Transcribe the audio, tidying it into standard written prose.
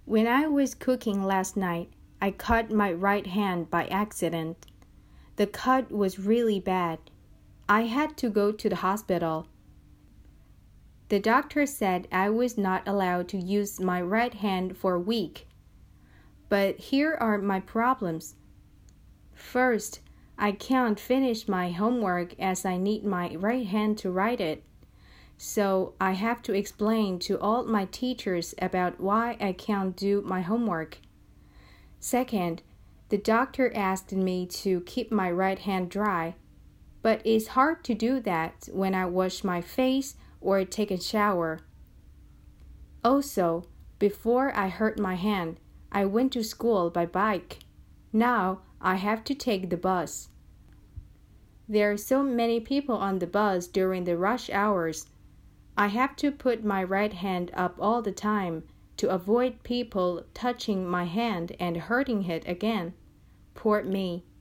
When I was cooking last night, I cut my right hand by accident. The cut was really bad. I had to go to the hospital. The doctor said I was not allowed to use my right hand for a week. But here are my problems. First, I can't finish my homework as I need my right hand to write it. So I have to explain to all my teachers about why I can't do my homework. Second, the doctor asked me to keep my right hand dry, but it's hard to do that when I wash my face or take a shower. Also, before I hurt my hand, I went to school by bike. Now I have to take the bus. There are so many people on the bus during the rush hours. I have to put my right hand up all the time to avoid people touching my hand and hurting it again. Poor me.